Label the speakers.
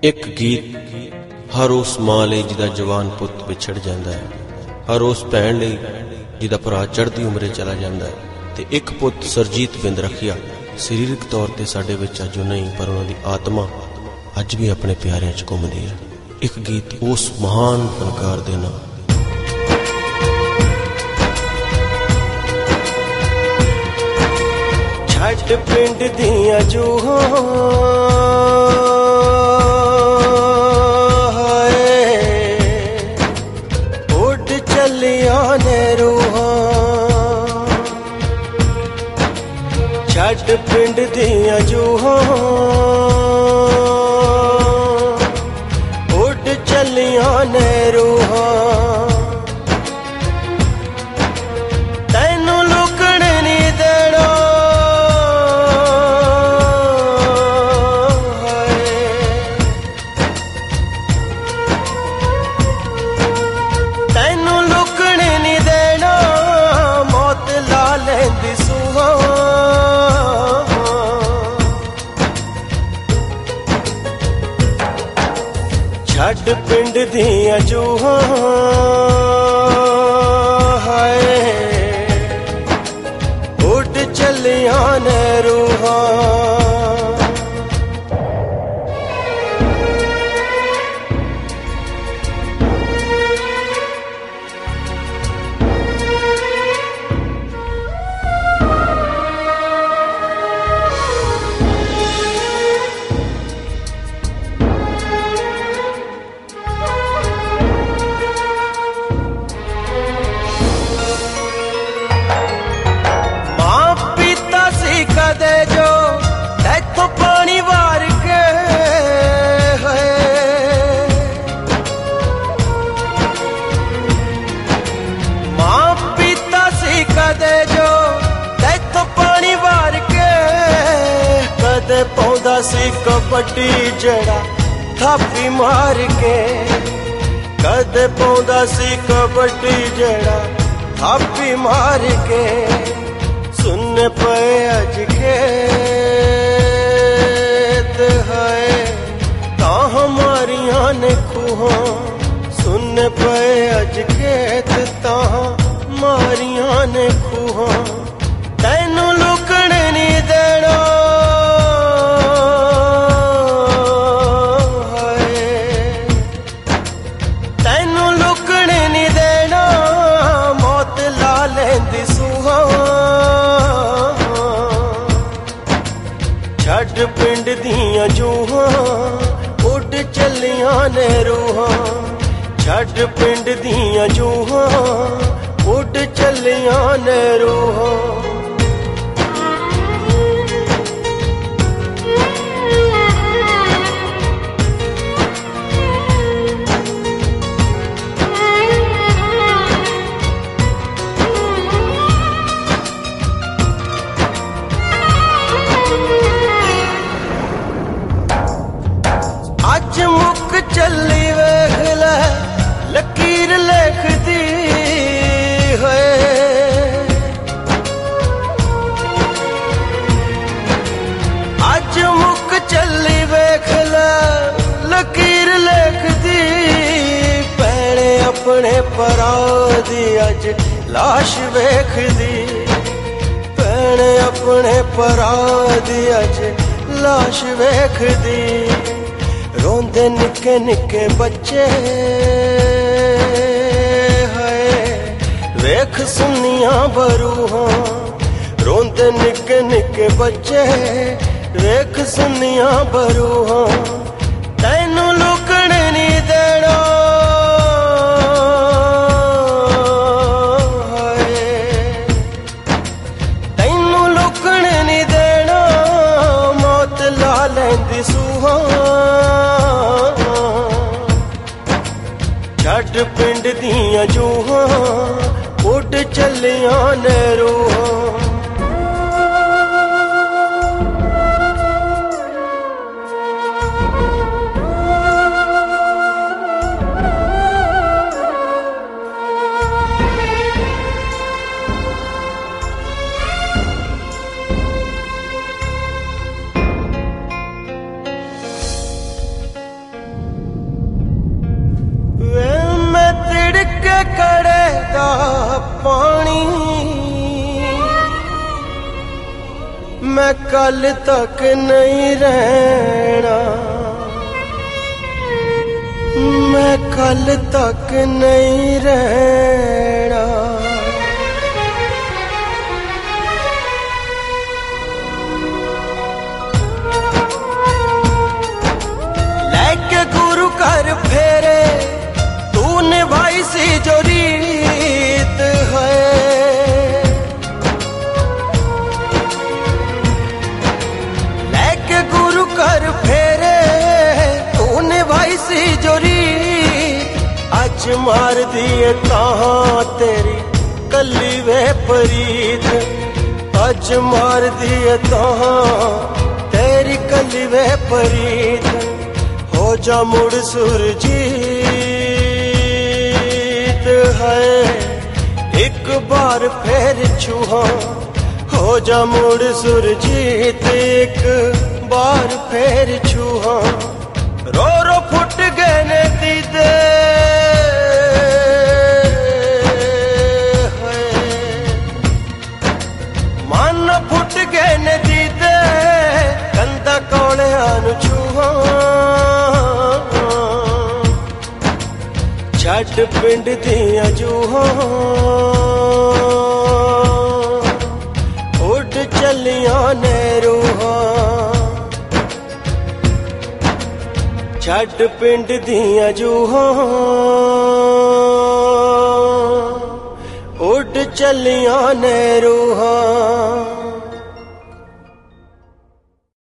Speaker 1: एक गीत हर उस मां लई जिहदा जवान पुत विछड़ जांदा है, हर उस भैन लई जिहदा भरा चढ़दी उमरे चला जांदा है, ते एक पुत सरजीत बिंद रखिया सरीरक तौर ते साडे विच अज नहीं पर उन्हां दी आत्मा अज भी अपने प्यारिਆਂ च घुमदी है। एक गीत उस महान फनकार दे नाम
Speaker 2: छट पिंड दियां जूहां उड़ चलियां ने रूहां, छट पिंड दियां जूहां उड़ चलियां ने रूहां, तैनू लुकण नहीं देना छट पिंड दियां जूहां हाय उड़ चलियां ने रूहां। कदे जो तैथों पानी वार के है, मां पीता सी कदे जो तैथों पानी वार के, कदे पौंदा सी कबड्डी जड़ा थापी मार के, कदे पौंदा सी कबड्डी जड़ा थापी मार के, सुन पे अज खेत है ता हमारियां ने खूहां, सुन पे अज खेत ता हमारियां ने खूहां, तैनू लुकण नहीं देना तैनू लुकण नहीं देना, मौत ला लेंदी सूहां। छट पिंड दियां जूहां उड़ चलियां ने रूहां, छट पिंड दियां जूहां उड़ चलियां ने रूहां। अज मुक चली वेख ले लकीर लिखदी है, अज मुक चली वेख ले लकीर लिखदी, भैणे अपने भरा दी अज लाश वेखदी, भैणे अपने भरा दी अज लाश वेखदी, रोंदे निके निके बच्चे है वेख सुनियां बरूहां, रोंदे निके निके बच्चे वेख सुनियां बरूहां, तैनू लुकण नहीं देना तैनू लुकण नहीं देना, मौत ला लेंदी सूहां। छट पिंड दियां जूहां उड़ चलियां ने रूहां। मैं कल तक नहीं रहना, मैं कल तक नहीं रहना। लेके गुरु कर फेरे तू निभाई सी जो रीत है, लेके गुरु कर फेरे तू निभाई सी जो रीत। अज मार दिए कहाँ तेरी कली वे परीत, अज मार दिए कहाँ तेरी कली वे परीत। हो जा मुड़ सुरजीत है एक बार फिर छुहा, हो जा मुड़ सुरजीत एक बार फिर छुहा। रो रो फुट गए ने दीदे मन फुट गए ने दीदे, कंधा कौलिया नु छुहा। छट पिंड दियां जूहां उड़ चलियां ने रूहां, छट पिंड दियां जूहां उड़ चलियां ने रूहां।